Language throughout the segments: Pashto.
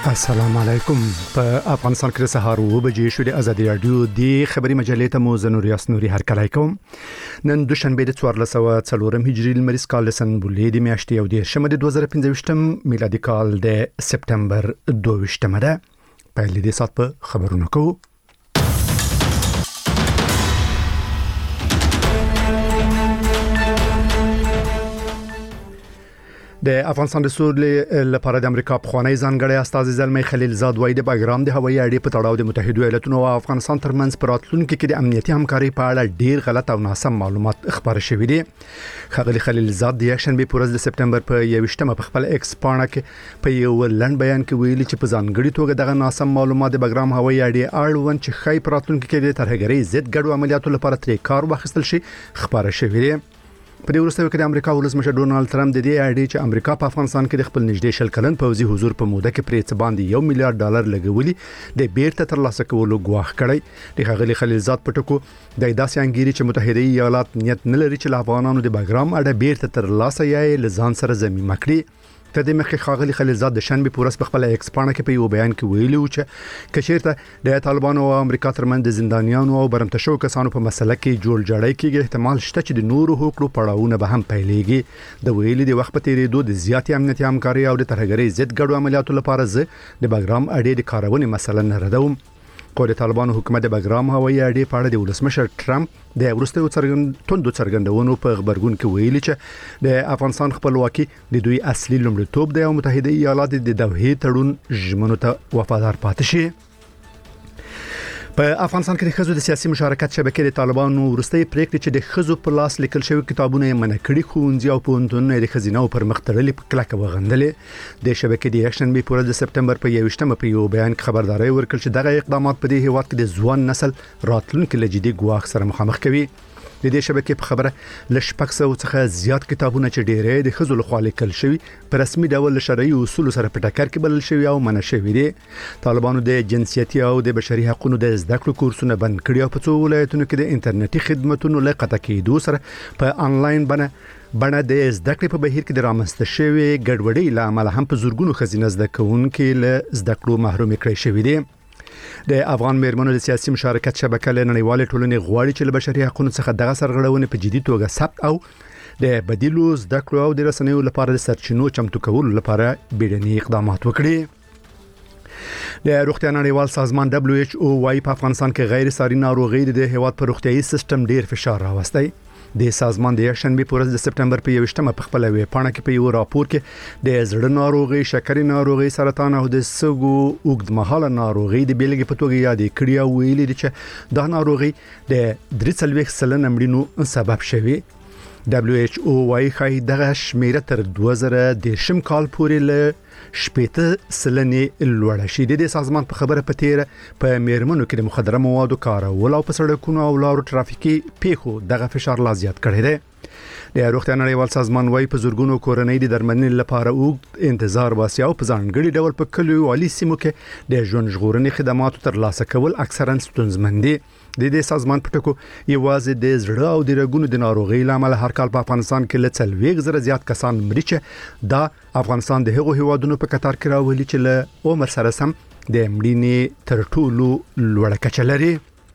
السلام علیکم. په افغانستان کې سهار و بجې شو د ازادي رادیو د خبري مجلې ته مو زنور یاسنوري هرکلی کوم. نن دوشنبه د 1404 هجری لمریز کال سن بولې د میاشتې او د شمه د 2015 میلادي کال د سپتمبر 22 ده. په لیدې سات په خبرونه کوو. د افغانستان د سولې لپاره د امریکا پخوانی ځانګړی استاذ زلمی خلیلزاد وایي د بګرام د هوایي اډې په تړاو د متحده ایالاتونو او افغانستان ترمنځ په راتلونکي کې د امنیتي همکاري په اړه ډیر غلط او ناسم معلومات خبره شوې دي. خغلی خلیلزاد د یکشنبه په ورځ د سپتمبر په 21 په خپل ایکس پاڼه کې په یو لنډ بیان کې ویلي چې په ځانګړي توګه دغه ناسم معلومات د بګرام هوایي اډې اړوند چې خای په راتلونکي کې د ترهګرۍ ضد ګډو عملیاتو لپاره ترې کار واخیستل شي خبره شوې ده. په دې وروسته کې د امریکا ولسمشر ډونالد ټرمپ د دې اړې چې امریکا په افغانستان کې د خپل نږدې شل کلن پوځي حضور په موده کې پرې څه باندې $1 میلیارډ لګولي د بیرته ترلاسه کولو ګواښ کړی. د خغلی خلیلزاد په ټکو د داسې انګیري چې متحده ایالات نیت نه لري چې افغانانو د بګرام اډه بیرته ترلاسه یې لزان سره ضمیمه کړي. تدې مخکې خغلی خلیلزاد د شنبه پورس په خپل ایکس پاڼه کې په یو بیان کې ویلي و چې کچېرته د طالبانو او امریکا ترمنځ د زندانیانو او برمتشو کسانو په مسله کې جوړ جاړی کېږي احتمال شته چې د نورو حقوقو پړاوونه به هم پیلېږي. د ویلي د وخت په تیریدو د زیاتې امنیتي همکاري او د ترهګرۍ ضد ګډو عملیاتو لپاره زه د بګرام اډې د کارونې مسله نه ردوم. خو د طالبانو حکومت د بګرام هوایي اډې په اړه د ولسمشر ټرمپ د وروستیو څرګندونو په خبرګون کې ویلي چې د افغانستان خپلواکي د دوی اصلي لومړیتوب دی او متحده ایالات د دوحې تړون ژمنو ته وفادار پاتې شي. په افغانستان کې د خزو د سیاسي مشارکت شبکې د طالبانو ورستۍ پریکړې چې د خزو په لاس لیکل شوی کتابونه یې منع کړي ښوونځي او پوهنتونونه د خزینه او پرمختللي په کلکه وغندلې. د شبکې د یکشنبه په ورځ د سپتمبر په 21 په یو بیان کې خبرداري ورکړه چې دغه اقدامات په دې هیواد کې د ځوان نسل راتلونکي لجدي ګواښ سره مخامخ کوي. د دې شبکې په خبره لشپکسو څخه زیات کتابونه چې ډېرې د خزو لخوا لیکل شوی په رسمي ډول شرعي اصول سره په ټکر کې بلل شوی او منع شوی دي. طالبانو د جنسیتي او د بشري حقوقو د زده کړو کورسونه بند کړي او په څو ولایتونو کې د انټرنیټي خدماتو لقطه کېدو سره په انلاین بڼه د زده کړې په بهیر کې د رامنځته شوی ګډوډۍ له امله هم په زورګونو خزینه زده کوونکي له زده کړو محروم کړي شوی دي. د افغان میرمنو د سیاسي مشارکت شبکه له نړیوالې ټولنې غواړي چې له بشري حقوقو څخه دغه سرغړونې په جدي توګه ثبت او د بدیلو زده کړو او د رسنیو لپاره د سرچینو چمتو کولو لپاره بیړني اقدامات وکړي. د روغتیا نړیوال سازمان WHO وايي په افغانستان کې غیر ساري ناروغي د هیواد پر روغتيایي سیستم ډیر فشار راوستي. د سازمان د یکشنبه په ورځ د سپتمبر په 21 په خپل ویب پاڼه کې په یو راپور کې د زړه ناروغي، شکرې ناروغي، سرطان او د سږو اوږدمهاله ناروغي د بیلګې په توګه یادې کړې او ویلي دي چې دا ناروغي د 43% مړینو سبب شوي. WHO وايي خای دغه شمیره تر 2010 کال پورې له 80% لوړ شي. د سازمان په خبره په تیر په میرمنو کې د مخدره موادو کارول او په سړکونو او لارو ترافیکي پیښو دغه فشار لا زیات کړی دی. د روغتیا نړیوال سازمان وايي په زورګونو کورنۍ د درملنې لپاره اوږد انتظار واسي او په ځانګړي ډول په کلیو او سیمو کې د ژوند ژغورنې خدماتو ترلاسه کول اکثرا ستونزمن دي. د دې سازمان په ټکو یوازې د زړه او د رګونو د ناروغۍ لامل هر کال په افغانستان کې له 40,000 زیات کسان مري چې دا افغانستان د هغو هیوادونو په کتار کې راولي چې له عمر سره سم د مړینې تر ټولو لوړه کچه لري.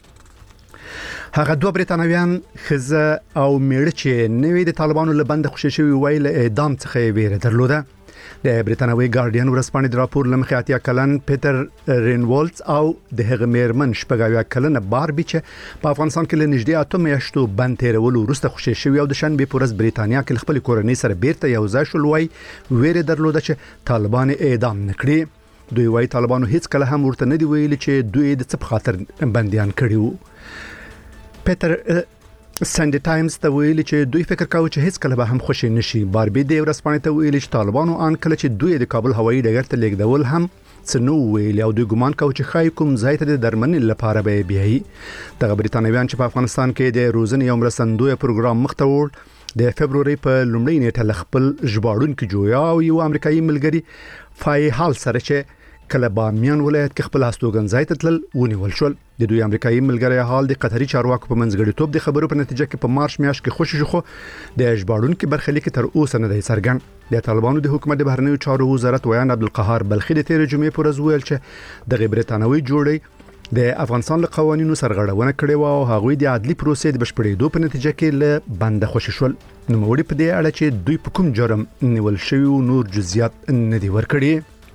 هغه دوه بریتانویان خزه او میړه چې نوې د طالبانو له بند خوشی شوی ویل اعدام څخه ویره درلوده. د بریتانوي ګارډین ورسپانې د راپور لمخې اتیا کلن پیټر رینولز او د هغه میرمن شپږاویا کلن باربي چې په افغانستان کې له نږدې 8 میاشتو بند تیرولو وروسته خوشی شوی او د شنبه پورس بریتانیا کې خپل کورنۍ سره بیرته یو ځای شول وای ویره درلوده چې طالبان اعدام نکړي. دوی وای طالبانو هیڅ کله هم ورته نه دی ویلي چې دوی د څه په خاطر بنديان کړیو. پیټر سنډي ټایمز ته ویلي چې دوی فکر کاوه چې هیڅ کله به هم خوشی نشي. باربي د ورسپانې ته ویلي چې طالبانو ان کله چې دوی د کابل هوایي ډګر ته لیږدول هم څنو ویلي او دوی ګمان کاوه چې خای کوم ځای ته د درمنې لپاره به بیاي. دغه بریتانویان چې په افغانستان کې د روزنې او مرستندوی پروګرام مخته وړ د فبرवरी په لومړۍ نیټه خپل ژباړونکو جویا او یو امریکایي ملګری فای حال سره چې کله بامیان ولایت کې خپل هستوګنځای ته تلل ونیول شول. د دوی امریکایي ملګری حال د قطري چارواکو په منځګړیتوب د خبرو په نتیجه کې په مارچ میاشت کې خوشی شو، خو د اجبارونکو برخلیک تر اوسه نه دی څرګند. د طالبانو د حکومت د بهرنیو چارو وزارت ویان عبدالقهار بلخي د تیر جمعې پر ورځ ویل چې د برتانوي جوړې د افغانستان له قوانینو سرغړونه کړې و او هغوی د عدلي پروسې د بشپړېدو په نتیجه کې له بنده خوشی شول. نوموړي په دې اړه چې دوی په کوم جرم نیول شوی نور جزئیات نه دی ورکړي.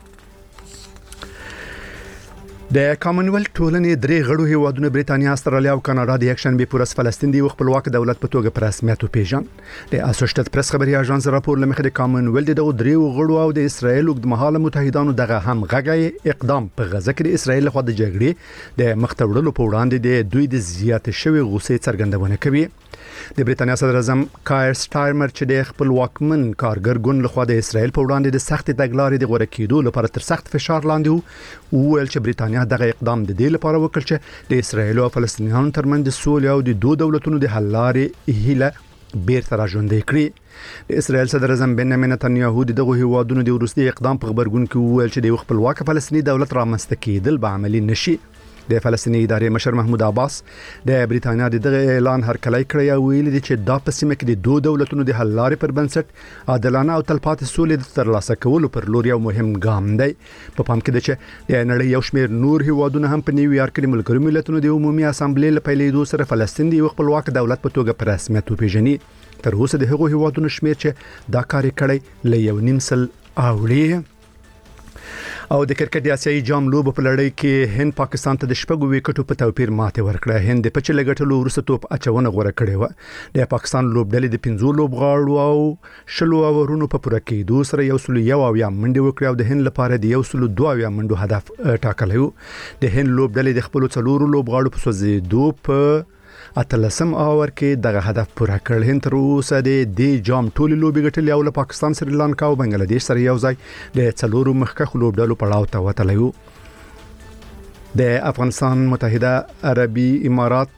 د کامنولت ټولنې درې غړو هیوادونو برېټانیا، استرالیا او کاناډا د یکشنبه پر ورځ فلسطین د خپلواک دولت په توګه په رسمیت وپیژن. د اسوسییټډ پریس خبري اژانس راپور لمخې د کامنولت د درې غړو او د اسرایل اوږدمهاله متحدانو دغه هم غږی اقدام په غزه کې د اسرایل لخوا د جګړې د مختوړلو په وړاندې د دوی د زیات شوی غوسې څرګندونه کوي. د برېټانیا صدر اعظم کایر سټارمر چې د خپل واکمن کارګر ګوند لخوا د اسرایل په وړاندې د سخت تګلارې د غوړه کېدو لپاره تر سخت فشار لاندې وویل چې برېټانیا دغه اقدام د دې لپاره وکړ چې د اسرایل او فلسطینیانو ترمنځ د سولې او د دوه دولتونو د حل لارې هیله بیرته راژوندۍ کړي. د اسرایل صدر اعظم بنیامین نتنیاهو دغه هیوادونو د وروستي اقدام په خبرګون کې وویل چې د خپلواک فلسطیني دولت رامنځته کېدل به عملي نشي. د فلسطیني ادارې مشر محمود عباس د برېټانیا دغه اعلان هرکلی کړی او ویلي دی چې دا په سیمه کې د دوه دولتونو د حل لارې پر بنسټ عادلانه او تلپاتې سولې د ترلاسه کولو پر لور یو مهم ګام دی. په پام کې دی چې د نړۍ یو شمېر نور هیوادونه هم په نیویارک کې د ملګرو ملتونو د عمومي اسامبلې له پیلېدو سره فلسطین د خپلواک دولت په توګه په رسمیت وپیژني. تر اوسه د هغو هیوادونو شمېر چې دا کار کړی له 1.5 سل اوړي. او د کرکټ آسیایي جام لوبو په لړۍ کې هند پاکستان ته د شپږو وکټو په توپیر ماته ورکړه. هند د پچ لګټلو وروسته توپ اچونه غوړه کړې و. د پاکستان لوبډلې د 15 لوبغاړو او 20 اورونو په پوره کېدو سره 101 منډې وکړې او د هند لپاره د 102 منډو هدف ټاکلی و. د هند لوبډلې د خپل 4 لوبغاړو په سوځېدو په اتلسم اور کې دغه هدف پوره کړ. هند تر اوسه د جام ټولې لوبې ګټلې او له پاکستان، سریلانکا او بنگلاديش سره یو ځای د 4 مخکښ لوبډلو پړاو ته وتلی و. د افغانستان متحده عربي امارات،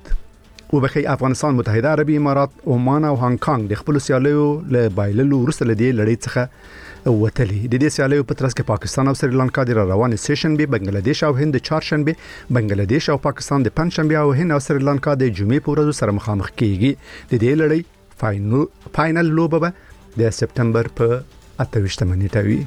عمان او هانګ کانګ د خپل سیالیو له بایللو وروسته له دې لړۍ څخه وتلی. د دې سیالیو په ترڅ کې پاکستان او سریلانکا د روانې سیشنبه، بنگلاديش او هند د چهارشنبه، بنگلاديش او پاکستان د پنځشنبه او هند او سریلانکا د جمعې په ورځ سره مخامخ کیږي. د دې لړۍ فاینل لوبه به د سپتمبر په 28 نیټه وي.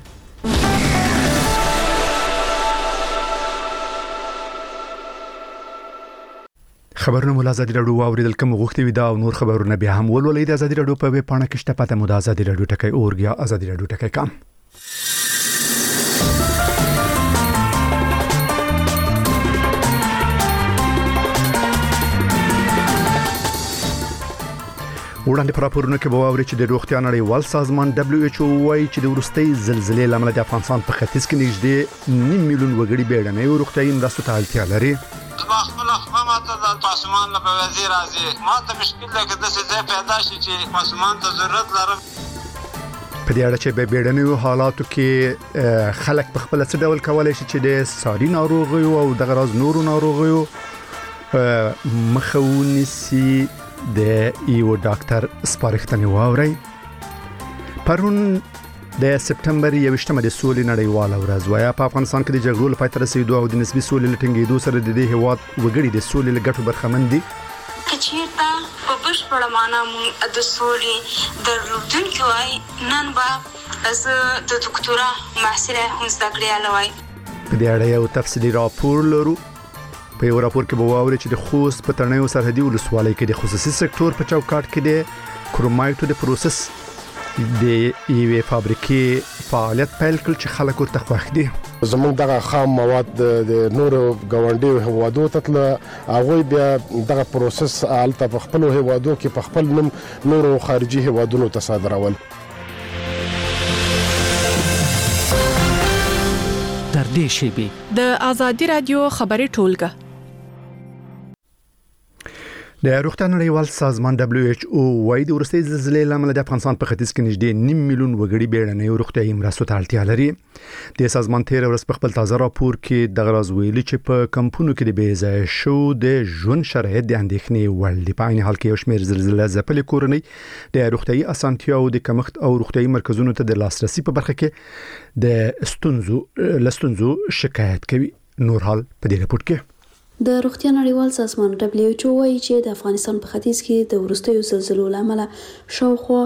خبرونه مو آزادي رادیو اوریدل کوم غوښتي وي دا او نور خبرونه بیا هم ولولئ د آزادي رادیو په ویب پاڼه کې شته پته مو د آزادي رادیو ټکی اورګ یا آزادي رادیو ټکی کام. وړاندې پر راپورونه کې به واوري چې د روغتیا نړیوال سازمان WHO وايي چې د وروستۍ زلزلې لامل د افغانستان په ختیځ کې نږدې 1.5 میلیون وګړي بیړنۍ روغتیايي مرستو ته اړتیا لري. ماته د پاسمان له وزیر راځي ماته مشکل ده چې د څه پیدا شي چې پاسمان ته ضرورت لرم. په دې اړه چې به بیړنیو حالاتو کې خلک په خپل څه ډول کولای شي چې د ساري ناروغیو او د غراز نورو ناروغیو مخاونسي د یو ډاکټر سپارښتنه واوري. پرون د سپتمبر 21مه د سولې نړیواله ورځ وایي. په افغانستان کې د جګړو لپاره تر رسیدو او د نسبي سولې لټنګېدو سره د دې هیواد وګړي د سولې لګټو برخمن دي. کچېرته په بشپړه معنا د سولې درلودونکي وای نن به از د ډاکټورا محصله هم زده کړې الوي. په دې اړه یو تفصیلي راپور لرو. په یو راپور کې به واوري چې د خوست په ترنیو سرحدي ولسوالۍ کې د خصوصي سکتور په چوکاټ کې د کرومایټو د پروسس د یوې فابریکې فعالیت پیل کړ چې خلک ورته خوښ دي. زموږ دغه خام مواد د نورو ګاونډیو هیوادو ته هغه بیا دغه پروسس الته په خپل هیوادو کې په خپل نوم نورو خارجي هیوادونو ته صادرول. تر دې شیبې د آزادي رادیو خبري ټولګه د روغتیا نړیوال سازمان WHO وايي د ورستۍ زلزلې لامل د افغانستان په ختیځ کې نږدې 9 میلیون وګړي بیړنۍ روغتیايي مرستو ته اړتیا لري. د سازمان تیر ورځ په خپل تازه راپور کې د غراز ویلي چې په کمپونو کې د بېځایه شو د ژوند شرایط د اندېښنې وړ دي. په عین حال کې یو شمېر زلزلې ځپلې کورنۍ د روغتیايي اسانتیاو د کمښت او روغتیايي مرکزونو ته د لاسرسي په برخه کې د ستونزو شکایت کوي. نور حال په دې راپور کې د روغتیا نړیوال سازمان WHO وايي چې د افغانستان په ختیځ کې د ورستیو زلزلو لامل شاوخوا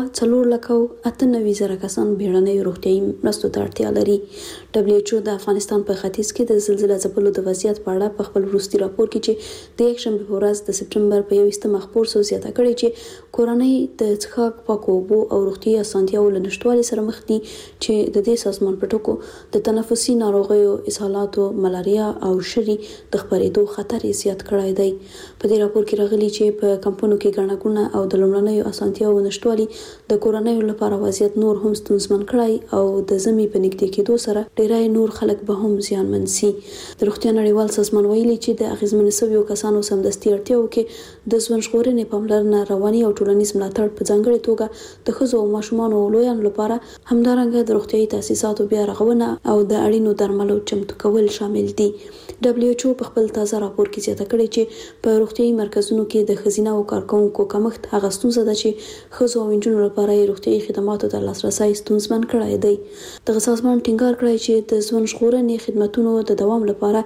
4,98,000 کسان بیړنۍ روغتیايي مرستو ته اړتیا لري. WHO د افغانستان په ختیځ کې د زلزلې ځپلو د وضعیت په اړه په خپل وروستي راپور کې چې د یکشنبه په ورځ د سپټمبر په 21 مخپور سو زیاته کړې چې کورنۍ د څښاک پاکو اوبو او روغتیايي اسانتیاو له نشټوالي سره مخ دي چې د دې سازمان په ټکو د تنفسي ناروغیو، اسهالاتو، ملاریا او شری د خپرېدو خطر زیات کړای دی. په دې راپور کې راغلي چې په کمپونو کې ګڼهګونه او د لومړنیو اسانتیاو نشټوالي د کورنیو لپاره وضعیت نور هم ستونزمن کړای او د زمي په نږدې کېدو سره ډیری نور خلک به هم زیانمن سي. د روغتیا نړیوال سازمان ویلي چې د اغیزمن شویو کسانو سمدستي اړتیاو کې د ژوند ژغورنې پاملرنه، رواني او ټولنیز ملاتړ په ځانګړي توګه د ښځو او ماشومانو او لویانو لپاره همدارنګه د روغتیايي تاسیساتو بیا رغونه او د اړینو درملو چمتو کول شامل دي. WHO په خپل تازه راپور کې زیاته کړې چې په روغتیايي مرکزونو کې د ښځینه او کارکونکو کمښت هغه ستونزه ده چې ښځو او نجونو لپاره روغتیايي خدماتو ته لاسرسی ستونزمن کړی دی. دغه سازمان ټینګار کړی چې د ژوند ژغورنې خدماتونو د دوام لپاره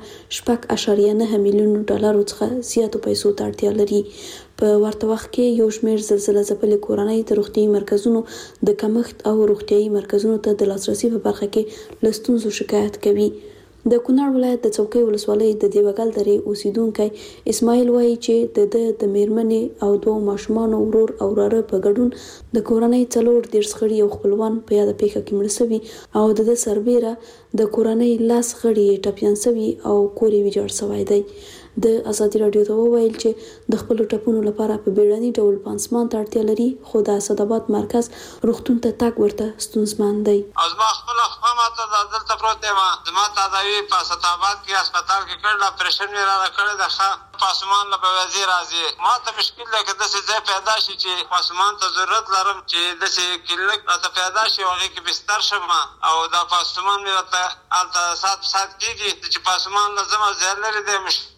6.9 میلیون ډالر څخه زیاتو پیسو ته اړتیا لري. په ورته وخت کې یو شمېر زلزلې ځپلې کورنۍ د روغتیايي مرکزونو د کمښت او روغتیايي مرکزونو ته د لاسرسي په برخه کې له ستونزو شکایت کوي. د کونړ ولایت د څوکۍ ولسوالۍ د دیوګل درې اوسیدونکی اسماعیل وایي چې د میرمنې او دوه ماشومانو ورور او وراره په ګډون د کورنۍ 4 غړي او خپلوان په یاد پیښه کې مړ شوي او د سربېره د کورنۍ لاس غړي ټپيان شوي او کور یې ویجاړ شوی دی. د ازادي رادیو ته وویل چې د خپل ټپونو لپاره په بیړني ډول پانسمان ته اړتیا لري، خو د اسداباد مرکز روغتون ته تګ ورته ستونزمن دی. ازما خپل ماته د دلته پروت یم، زما تداوی په اسداباد کې هسپتال کې کړل، اپریشن یې را کړی د پاسمان له وزیر راځي. ما ته مشکل دی که داسې ځای پیدا شي چې پاسمان ته ضرورت لرم چې داسې کلینیک راته پیدا شي او هغې کې بستر شم او دا پاسمان مې راته هلته ساعت په ساعت کېږي چې پاسمان له ځم ځای لرې دی، مشکل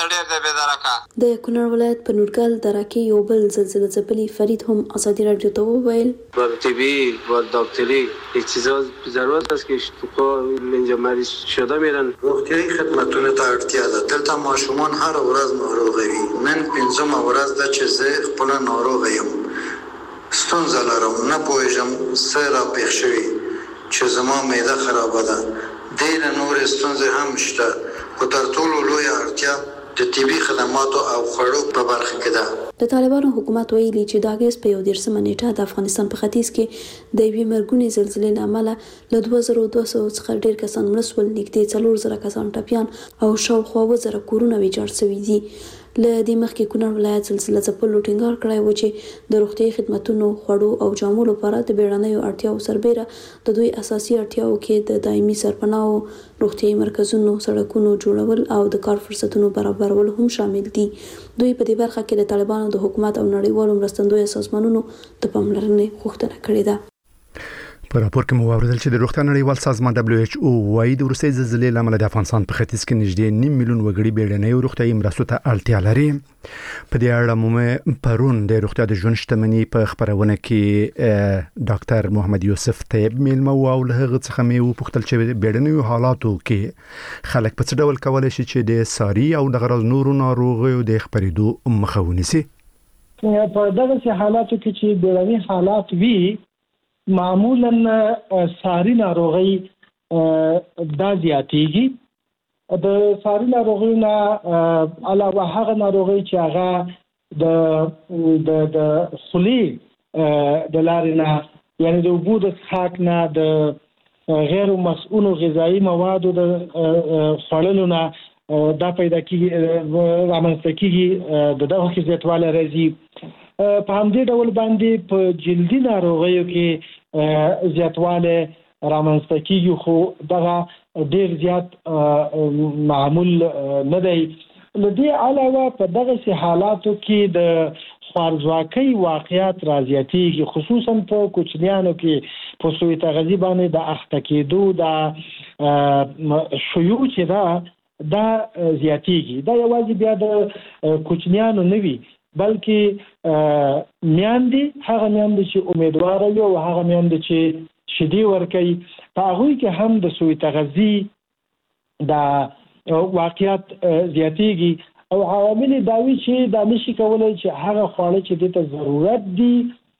د کونړ ولایت په نورګل دره کې یو بل زلزله ځپلی فرید هم ازادي رادیو ته وویل طبی و دکتری یک چیزا ضرورت است که تو اینجا مریض شده میرن. روغتیايي خدماتو ته اړتیا ده. دلته ماشومان هر ورځ ناروغ وي. نن 5مه ورځ ده چې زه خپل ناروغ یم. ستونزه لرم، نه پوهیږم څه را پېښ شوي چې زما معده خرابه ده. ډېرې نورې ستونزې هم شته، خو تر ټولو لویه اړتیا د طبي خدماتو او خوړو په برخه کې ده. د طالبانو حکومت ویلي چې د اگست په 11 نیټه د افغانستان په ختیځ کې د یوې مرګونې زلزلې له امله له 2200 څخه ډېر کسان مړه شول، نږدې 4000 کسان ټپیان او شاوخوا 1000 کورونه ویجاړ شوي دي. له دې مخکې کونړ ولایت زلزله ځپلو ټینګار کړی و چې د روغتیايي خدماتونو، خوړو او جامو لپاره د بیړنیو اړتیاو سربېره د دوی اساسي اړتیاو کې د دایمي سرپناهو، روغتیايي مرکزونو، سړکونو جوړول او د کار فرصتونو برابرول هم شامل دي. دوی په دې برخه کې د طالبانو د حکومت او نړیوالو مرستندویه سازمانونو د پاملرنې غوښتنه کړې ده. په راپور کې مو واوریدل چې د روغتیا نړیوال سازمان WHO وايي د وروستۍ زلزلې لامل د افغانستان په ختیځ کې نږدې 9 میلیون وګړي بیړنۍ روغتیايي مرستو ته اړتیا لري. په دې اړه مو پرون د روغتیا د ژوند شتمنۍ په خبرونه کې ډاکټر محمد یوسف طیب میلمه او له هغه څخه مې وپوښتل چې بیړنیو حالاتو کې خلک په څه ډول کولای شي چې د ساري او د غرض نورو ناروغیو د خپرېدو مخه ونیسي. په دغه حالاتو کې چې بیړني حالات وي، معمولا ساري ناروغي دا زیاتېږي. د ساري ناروغیو علاوه هغه ناروغي چې هغه د خولې د لارې نه، یعنی د اوبو د څښاک نه، د غیر مسؤلو غذایي موادو د خوړلو نه دا پیدا کېږي، رامنځته کېږي، د دغه کې زیاتوالی راځي. په همدې ډول باندې په جلدي ناروغیو کې زیاتوالی رامنځته کېږي، خو دغه ډېر زیات معمول نه دی. لدې علاوه په دغه حالاتو کې د خوارځواکۍ واقعیت راځيږي، خصوصا په کوچنیانو کې په سوء تغذیه باندې د اخته کېدو د شیوع چې دا زیاتېږي. دا یوازې بیا د کوچنیانو نه وي بلکې میاندې هغه میاندې چې امیدوار وي او هغه میاندې چې شیدې ورکوي په هغوی کې هم د سوء تغذیه د واقعیت زیاتېږي او عوامل داوی چې دا نشي کولای چې هغه خواړه چې د ته ضرورت دي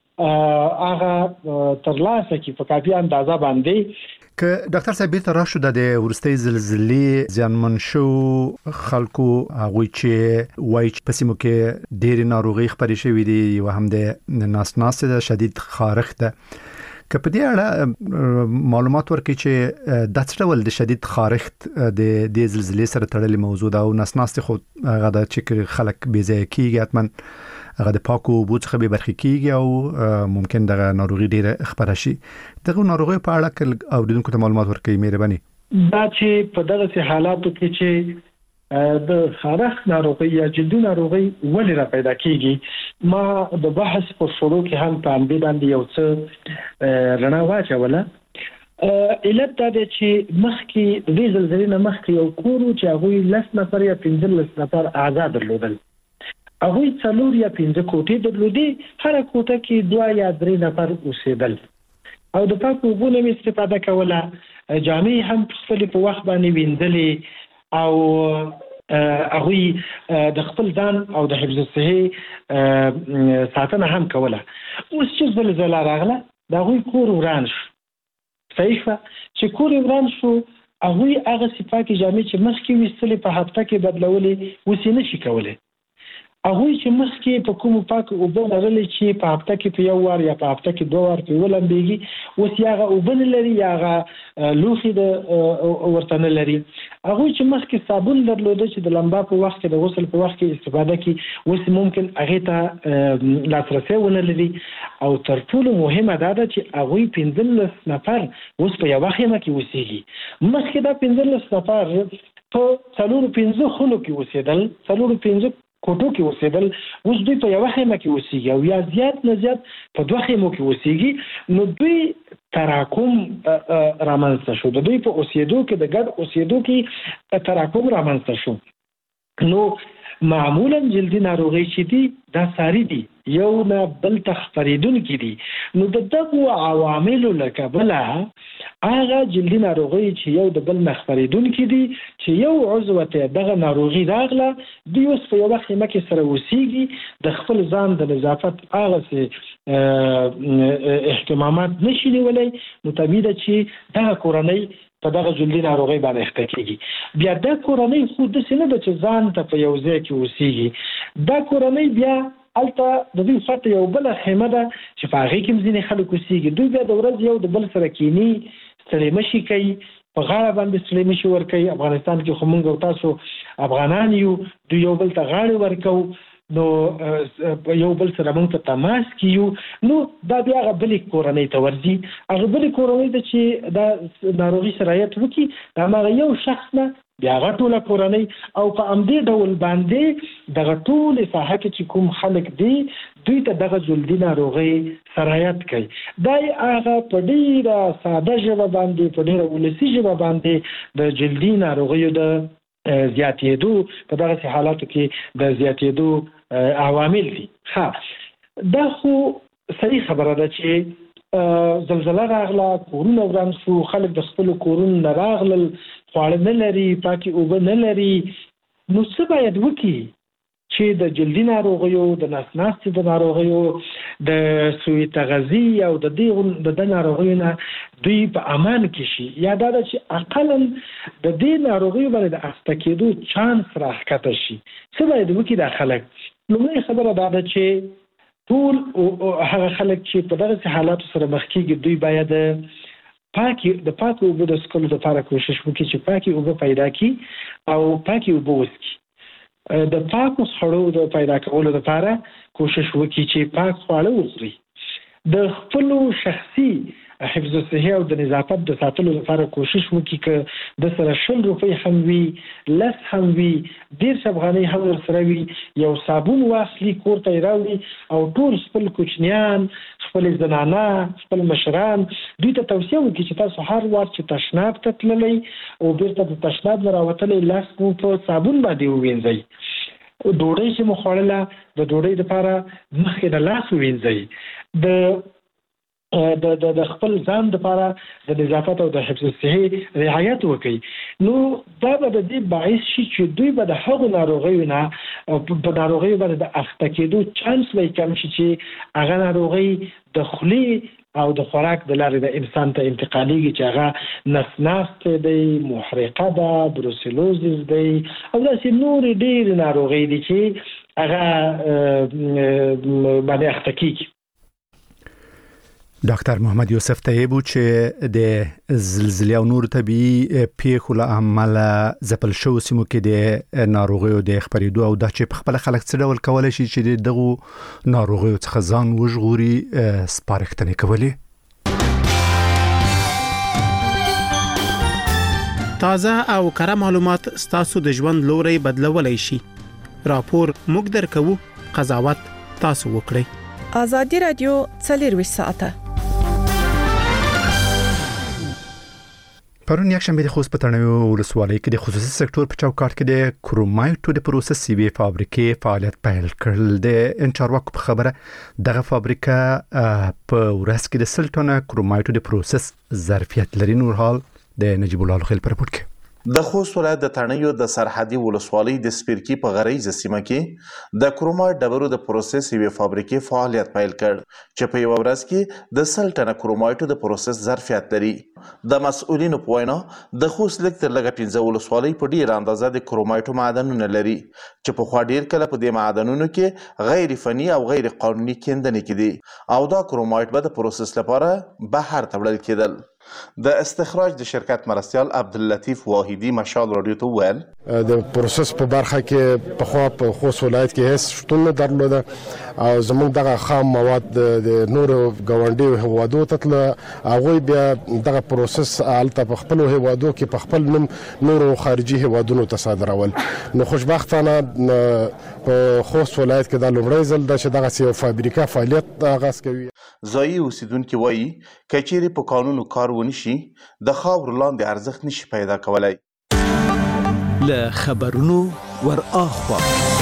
هغه ترلاسه کی په کافي اندازه باندې. که ډاکټر صاحب بیرته راشو د ورستۍ زلزلې زیانمن شو خلکو هغه چې وایي په سیمو کې ډېر ناروغي خپرې شوې دي او هم د ناس د شدید خارښ ده. که په دې اړه معلومات ورکړي چې د څه ډول د شدید خارښ د زلزلې سره تړلې موضوع ده او ناس خو هغه د چې خلک بې ځایه کېږي حتما هغه د پاکو اوبو څخه به برخې کېږي او ممکن دغه ناروغي ډېره خپره شي. دغه ناروغي په اړه اوریدونکو ته معلومات ورکړئ مهرباني. دا چې په دغه حالاتو کې چې د خارښ ناروغي یا جلدي ناروغي ولې را پیدا کېږي ما د بحث په شروع کې هم په دې باندې یو څه رڼا واچوله. علت دا دی چې مخکې د زلزلې نه مخکې یو کور چې هغوی 10 نفر یا 15 نفر اعضا درلودل. هغوی 4 یا 5 کوټې درلودې، هر کوټه کې 2 یا 3 نفر اوسېدل او د پاکو اوبو نه استفاده کوله. جامې هم خپل په وخت باندې وینځلې او هغوی د خپل ځان او د حفظ الصحې ساتنه هم کوله. اوس چې زلزله راغله د هغوی کور وران شو. صحیح چې کور وران شو هغوی هغه پاکې جامې چې مخکې ویستلې په هفته کې بدلولې اوس یې نشي کولی. هغوی چې مخکې په کومو پاکو اوبه لرلې چې په هفته کې په 1 وار یا په هفته کې 2 وار په ولمبېږي اوس یا هغه اوبه نه لري یا هغه لوښي د ورته نه لري. هغوی چې مخکې صابون درلوده چې د لمبا په وخت کې د غسل په وخت کې استفاده کړي اوس ممکن هغې ته لاسرسی ونه لري. او تر ټولو مهمه دا ده چې هغوی 15 نفر اوس په یوه خیمه کې اوسېږي. مخکې دا 15 نفر په 4-5 خونو کې اوسېدل، 4-5 کوټو کې اوسېدل، اوس دوی په یوه خیمه کې اوسېږي او یا زیات نه زیات په 2 خیمو کې اوسېږي. نو دوی تراکم رامنځته شو، د دوی په اوسېدو کې د ګډ اوسېدو کې تراکم رامنځته شو. نو معمولا جلدي ناروغي چې دي دا ساري دي، یو نه بل ته خپرېدونکي دي. نو د دغو عواملو له کبله هغه جلدي ناروغي چې یو د بل نه خپرېدونکي دي چې یو عضو ته دغه ناروغي راغله دوی اوس په یوه خیمه کې سره اوسېږي، د خپل ځان د نظافت هغسې اهتمامات نشي نیولی. نو طبیعي ده چې دغه کورنۍ په دغه جلدي ناروغي باندې اخته کېږي. بیا دا کورنۍ خو داسې نه ده چې ځان ته په یو ځای کې اوسېږي. دا کورنۍ بیا هلته د دوی خواته یو بله خیمه ده چې په هغې کې هم ځینې خلک اوسېږي. دوی بیا د ورځ یو د بل سره کیني، ستړی مشي کوي، په غاړه باندې ستړی مشي ورکوي. افغانستان کې خو موږ او تاسو افغانان یو، دوی یو بل ته غاړې ورکوو، نو یو بل سره موږ په تماس کې یو. نو دا بیا هغه بلې کورنۍ ته ورځي. هغه بلې کورنۍ ته چې دا ناروغي سرایت وکړي د هماغه یو شخص نه بیا هغه ټوله کورنۍ او په همدې ډول باندې دغه ټولې ساحه کې چې کوم خلک دي دوی ته دغه جلدي ناروغي سرایت کوي. دا هغه په ډېره ساده ژبه باندې، په ډېره ولسي ژبه باندې د جلدي ناروغیو د زیاتېدو په دغه حالاتو کې د زیاتېدو عوامل دي. دا خو صحیح خبره ده چې زلزله راغله، کورونه وران شو، خلک د خپلو کورونو نه راغلل، خواړه نه لري، پاکې اوبه نه لري. نو څه باید وکړي چې د جلدي ناروغیو، د ناستې د ناروغیو، د سوء تغذیې او د دې ناروغیو نه دوی په امان کې شي؟ یا دا ده چې اقلا د دې ناروغیو باندې د اخته کېدو چانس راښکته شي. څه باید وکړي دا خلک؟ لومړی خبره دا ده چې ټول هغه خلک چې په دغسې حالاتو سره مخ کېږي دوی باید د پاکو اوبو د څښلو لپاره کوشش وکړي چې پاکې اوبه پیدا کړي او پاکې اوبه وڅښي. د پاکو خوړو د پیدا کولو لپاره کوشش وکړي چې پاک خواړه وخوري. د خپلو شخصي حفظ الصحه او د نظافت د ساتلو لپاره کوشش وکړي ک د سره 100 روپۍ هم وي لس هم وي 1.5 افغانۍ هم سره وي یو صابون واخلي کور ته راوړي او ټول خپل کوچنیان خپل زنانه خپل مشران دوی ته توصیه وکړي چې تاسو هر وخت چې تشناب ته تللی او بیرته د تشناب نه راوتلی لاس مو په صابون باندې ووینځئ ډوډۍ چې مو خوړله د ډوډۍ لپاره مخکې د لاس ووینځئ د خپل ځان لپاره د نظافت او د حفظ الصحه رعایت وکړي نو دا به د دې باعث شي چې دوی به د هغو ناروغیو نه په ناروغیو باندې د اخته کېدو چانس به کم شي چې هغه ناروغي د خولې او د خوراک د لارې د انسان ته انتقالېږي چې هغه نسناست دی محرقه ده بروسلوزیس دی او داسې نورې ډېرې ناروغۍ دي چې هغه باندې اخته کېږي ډاکټر محمد یوسف طیب چې د زلزلې او نور طبي پیښو له امله ځپل شوو سیمو کې د ناروغیو د خپرېدو او د چې په خپل خلک څه ډول کولای شي چې دغه ناروغیو څخه ځان وژغوري سپارښتنې کولې تازه او کره معلومات ستاسو د ژوند لوري بدلولای شي راپور موږ درکو قضاوت تاسو وکړئ ازادي رادیو 24 ساعته پرون یک شنبه د خوست په تړنیو ولسوالۍ کې د خصوصي سکتور په چوکاټ کې د کرومایټو د پروسس سیوی فابریکې فعالیت پیل کړل د انچارواکو په خبره دغه فابریکه په ورځ کې د 100 ټنه کرومایټو د پروسس ظرفیت لري نور حال د نجیب الله خلیل پر پورت کې د خوست ولایت د تړنیو د سرحدي ولسوالۍ د سپیرکی په غریزه سیمه کې د کرومایټ ډبرو د پروسس یوې فابریکې فعالیت پیل کړ چې په یو ورځ کې د 100 ټنه کرومایټو د پروسس ظرفیت لري د مسؤلینو په وینا د خوست لږ تر لږه 15 ولسوالۍ په ډیره اندازه د کرومایټو معدنونه لري چې په خوا ډیر کله په دې معدنونو کې غیر فني او غیر قانوني کیندنې کېدي او دا کرومایټ به د پروسس لپاره بهر ته وړل کېدل د استخراج د شرکت مرستیال عبداللطیف واحدی مشال رادیو ته ویل د پروسس په برخه کې په خوا په خوست ولایت کې هیڅ شتون نه درلوده او زموږ دغه خام مواد د نورو ګاونډیو هیوادو ته تلل هغوی بیا دغه پروسس هلته په خپلو هیوادو کې په خپل نوم نورو خارجي هیوادونو ته صادرول نو خوشبختانه په خوست ولایت کې دا لومړی ځل ده چې دغسې یو فابریکه فعالیت آغاز کوي ځایي اوسیدونکي وایي که چیرې په قانونو کار ونشي د خاورو لاندې ارزښت نشي پیدا کولی له خبرونو ور اخوا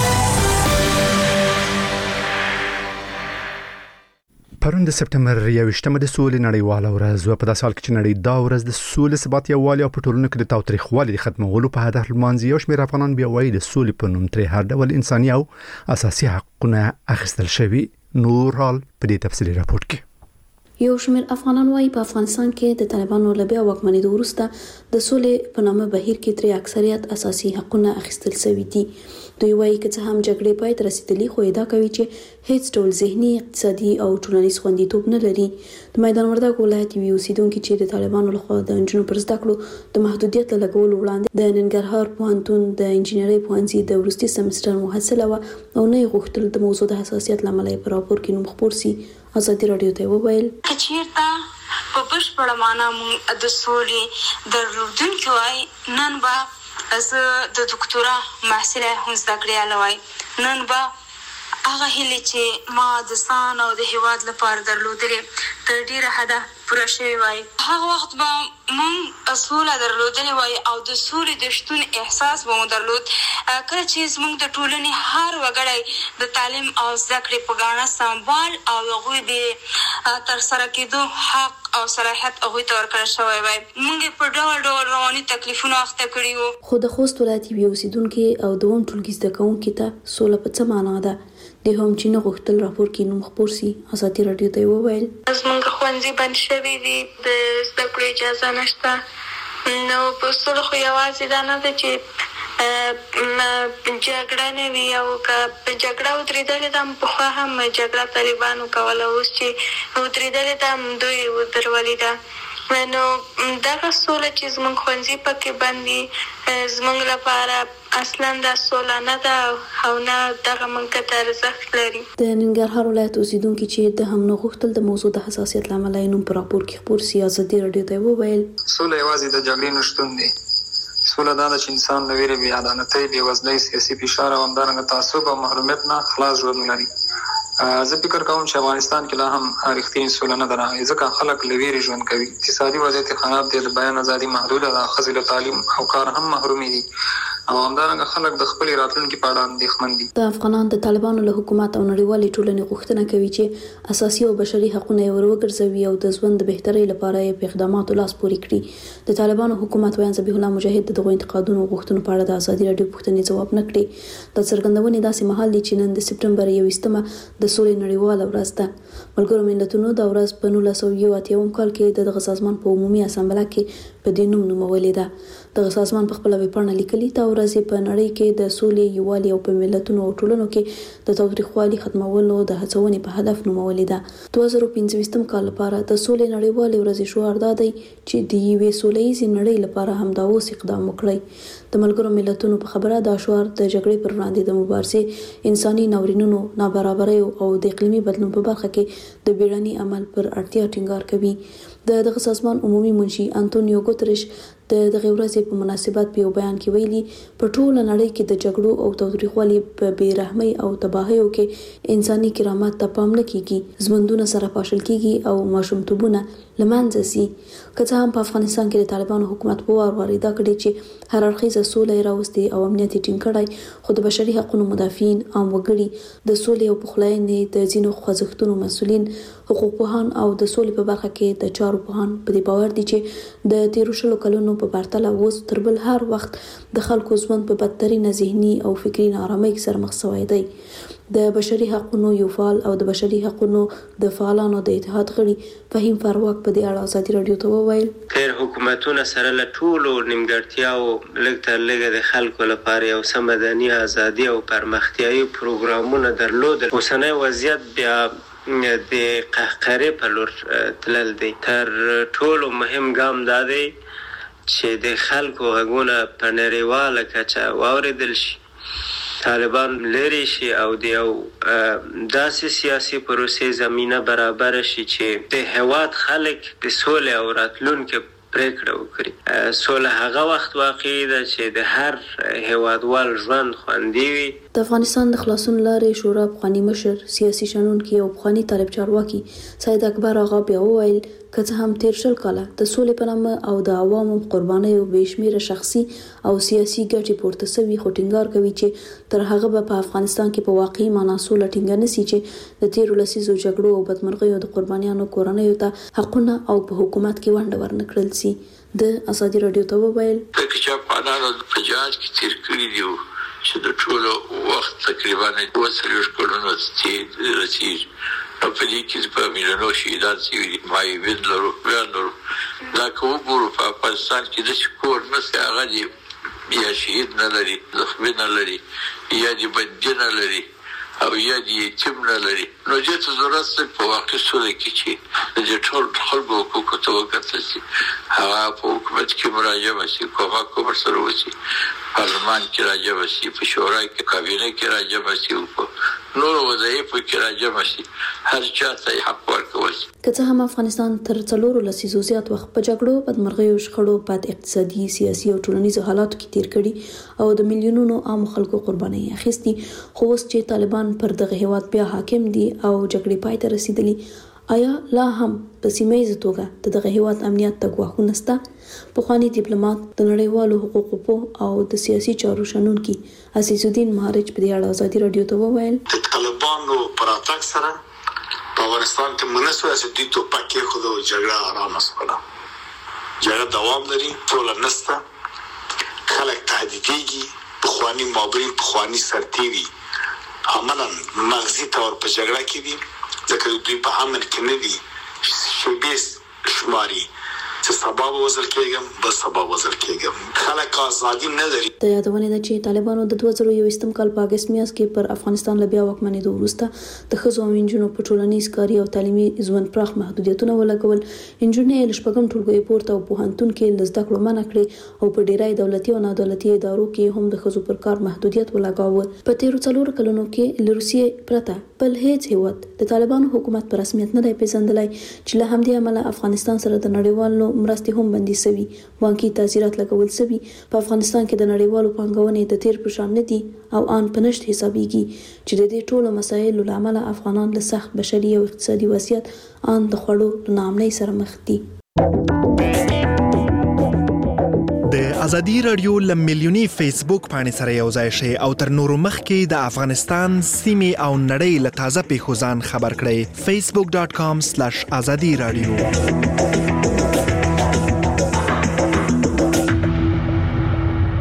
پرون د سپتمبر 21مه د سولې نړیواله ورځ و په داسې حال کې چې نړۍ دا ورځ د سولې ثبات یووالي او په ټولنه کې د تاوتریخوالي د ختمولو په هدف لمانځي یو شمېر افغانان بیا وایي د سولې په نوم ترې هر ډول انساني او اساسي حقونه اخیستل شوي نور حال په دې تفصیلي راپور کې یو شمېر افغانان وايي په افغانستان کې د طالبانو له بیا واکمنېدو وروسته د سولې په نامه بهیر کې ترې اکثریت اساسي حقونه اخیستل شوي دي دوی وايي که څه هم جګړې پای ته رسیدلي خو ادعا کوي چې هیڅ ډول ذهني اقتصادي او ټولنیز خوندیتوب نه لري د میدان وردګ ولایت یو اوسیدونکي چې د طالبانو لخوا د نجونو پر زده کړو د محدودیت له لګولو وړاندې د ننګرهار پوهنتون د انجینرۍ پوهنځي د وروستي سمستر محصله وه او نه یې غوښتل د موضوع د حساسیت له امله یې په راپور کې نوم خپور سي ازادي رادیو ته وویل که چیرته په بشپړه معنا موږ د سولې درلودونکي وای نن به زه د دکتورا محصله هم زده کړې وای نن به هغه هیلې چې ما د ځان او د هیواد لپاره درلودلې تر ډیره حده پوره شوې وای هغه وخت به موږ سوله درلودلې وای او د سولې د شتون احساس به مو درلود کله چې زموږ د ټولنې هر وګړی د تعلیم او زده کړې په ګاڼه سمبال او هغوی د ترسره کېدو حق او صلاحیت هغوی ته ورکړل شوی وای موږ په ډول ډول رواني تکلیفونو اخته کړي وو خو د خوست ولایت یو اوسیدونکي او دوم ټولګي زده کوونکي ته سوله په څه معنا ده د هم چې نه غوښتل راپور کې نوم خپور سي ازادي رادیو ته وویل زموږ ښوونځي بند شوي دي د زده کړو اجازه نشته نو په سولو خو یوازې دا نه ده چې جګړه نه وي او که په جګړه ودرېدلې ده پخوا هم جګړه طالبانو کوله اوس چې ودرېدلې ده دوی ودرولې ده نو دغه سوله چې زموږ ښوونځي پکې باندې زموږ لپاره اصلا دا سوله نه ده او نه دغه موږ ته ارزښت لري. د ننګرهار ولایت اوسیدونکو چې د هم نه غوښتل د موضوع د حساسیت لامل یې نوم په راپور کې خبر سیاستي رادیو ته وویل سوله یوازې د جګړې نشټون دی. سوله دا ده چې انسان له ویرې، بې عدالتۍ، بېوزلۍ، سیاسي فشار او همدارنګه تعصب او محرومیت نه خلاص ژوند ولري. زه فکر کوم چې افغانستان کې لا هم رښتینې سوله نه ده راغلې، ځکه خلک له ویرې ژوند کوي. اقتصادي وضعیت خراب دی، د بیان ازادي محدوده ده، ښځې له تعلیم او کار هم محرومې دي او همدارنګه خلک د خپلې راتلونکي په اړه اندېښمن دي. د افغانان د طالبانو له حکومت او نړیوالې ټولنې غوښتنه کوي چې اساسي او بشري حقوق یې وګرځوي او د ژوند د بهترۍ لپاره یې په اقداماتو لاس پورې کړي. د طالبانو حکومت ویان ذبیح الله مجاهد د دغو انتقادونو او غوښتنو په اړه د ازادي رادیو پوښتنې ځواب نه کړي. د څرګندونې داسې مهال دی چې نن د سپټمبر 21مه د سولې نړیواله ورځ ده. ملګرو ملتونو د ورځ په 1981 کال کې دغه سازمان په عمومي اسامبله کې په دې نوم نومولې ده. دغه سازمان په خپل ویبپاڼه لیکلي دا ورځ په نړۍ کې د سولې، یووالي او په ملتونو او ټولنو کې د تاوتریخوالي ختمولو د هڅونې په هدف نومولې ده. 2015 کال لپاره د سولې نړیوالې ورځ شعار دا دی چې د یوې سولهییزې نړۍ لپاره همدا اوس اقدام وکړئ. د ملګرو ملتونو په خبره دا شعار د جګړې پر وړاندې د مبارزې، انساني ناورینونو، نابرابرۍ او د اقلیمي بدلون په برخه کې د بیړني عمل پر اړتیا ټینګار کوي. دغه سازمان عمومي منشي انټونیو ګوتریش د دغه ورځې په مناسبت په یو بیان کې ویلي په ټوله نړۍ کې د جګړو او تاوتریخوالي په بېرحمۍ او تباهیو کې انساني کرامت ته پام نه کیږي، ژوندونه سره پاشل کیږي او ماشومتوبونه لمنځه ځي. که څه هم په افغانستان کې د طالبانو حکومت په وار وار دا کړی چې هر اړخیزه سوله یې راوستي او امنیت یې ټینګ کړی، خو د بشري حقوقو مدافعین، عام وګړي، د سولې او پخلاینې د ځینو خوځښتونو مسؤلین، حقوقپوهان او د سولې په برخه کې د چارو پوهان په دې باور دي چې د تیرو شلو کلونو په پرتله اوس تر بل هر وخت د خلکو ژوند په بدترینه ذهني او فکري ناارامۍ سره مخ شوی دی. د بشري حقوقو یو فعال او د بشري حقوقو د فعالانو د اتحاد غړي فهیم فارواک په دې اړه ازادي رادیو ته وویل تیر حکومتونه سره له ټولو نیمګړتیاو لږ تر لږه د خلکو لپاره یو څه مدني ازادي او پرمختیایي پروګرامونه درلودل. اوسنی وضعیت بیا د قهقرې په لور تلل دی. تر ټولو مهم ګام دا دی چې د خلکو غږونه په نړیواله کچه واورېدل شي، طالبان لري شي او د یو داسې سیاسي پروسې زمینه برابر شي چې د هېواد خلک د سولې او راتلونکي پریکړه وکړي. سوله هغه وخت واقعي ده چې د هر هېوادوال ژوند خوندي وي. د افغانستان د خلاصون لارې شورا پخوانی مشر، سیاسي شنونکي او پخوانی طالب چارواکي سید اکبر آغا بیا وویل که څه هم تیر شل کاله د سولې په نامه او د عوامو قربانیو بې شمېره شخصي او سیاسي ګټې پورته شوي، خو ټینګار کوي چې تر هغه به په افغانستان کې په واقعي معنا سوله ټینګه نشي چې د تیرو لسیزو جګړو او بدمرغیو د قربانیانو کورنیو ته حقونه او په حکومت کې ونډه ورنه کړل شي. د ازادي رادیو ته وویل چې افغانانو په جهاد کې تیر کړي دي چې د ټولو وخت تقریبا 2 کلونو ته رسیږي. په دې کې په میلیونو شهیدان شوي دي، معیوبین لرو، بیان لرو. دا که وګورو په افغانستان کې داسې کور نشته هغه دې یا شهید نه لري، زخمي نه لري، یا دې بندي نه لري او یا دې یتیم نه لري. نو دې ته ضرورت دی په واقع سوله کې چې د ټول خلکو حقوقو ته وکتل شي، هغه په حکومت کې مراجعه شي، کومک ورسره وشي، پارلمان کې راجعه شي، په شورا کې کابینه کې راجعه شي، په نور وظایفو کې راجعه شي، هر چا ته حق ورکول شي. که څه هم افغانستان تر 4 لسیزو زیات وخت په جګړو، بدمرغیو، شخړو، بد اقتصادي، سیاسي او ټولنیزو حالاتو کې تیر کړي او د میلیونونو عام خلکو قرباني اخیستي، خو اوس چې طالبان پر دغه هیواد بیا حاکم دي او جګړې پای ته رسیدلي، آیا لا هم په سیمه ییزه توګه دغه هیواد امنیت ته ګواښونه شته؟ پخوانی ډیپلوماټ، د نړیوالو حقوقو پوه او د سیاسي چارو شنونکي عزیز الدین مهارج په دې اړه ازادي رادیو ته وویل د طالبانو پر اتاک سره په افغانستان کې منسوبه سدي توپک کې خو د جګړه آرامه شوه. جګړه دوام لري، ټول نسته، خلک تهدیدېږي، پخوانی مابرین، پخوانی سرتیري عملاً مغزي تور په جګړه کې دي، ځکه دوی په امن کې نه دي، شبیس شماري چې سبا وزل کېږم بس سبا وزل کېږم. خلک ازادي نه لري. د یادونه ده چې طالبانو د 2021 کال په اگست میاشت کې پر افغانستان له بیا واکمنېدو وروسته د ښځو او نجونو په ټولنیز کاري او تعلیمي ژوند پراخ محدودیتونه ولګول. نجونې له شپږم ټولګي پورته او پوهنتون کې له زده کړو منع کړې او په ډیری دولتي او نادولتي ادارو کې هم د ښځو پر کار محدودیت ولګاوه. په تیرو 4 کلونو کې له روسیې پرته بل هیڅ هیواد د طالبانو حکومت په رسمیت نه دی پیژندلی چې له همدې امله افغانستان سره د نړیوالو مرستې هم بندي شوي. بانکي تاثیرات لګول شوي. په افغانستان کې د نړیوالو پانګونې د تیر په شان نه دي او ان په نشت حسابيږي چې د دې ټولو مسایلو لامل افغانان له سخت بشري او اقتصادي وضعیت ان د خوړو نامنۍ سره مخ دي. د ازادي رادیو لملیونی فیسبوک باندې سره یو ځای شي او تر نورو مخکې د افغانستان سیمې او نړۍ له تازه پیښو ځان خبر کړئ. facebook.com/azadi radio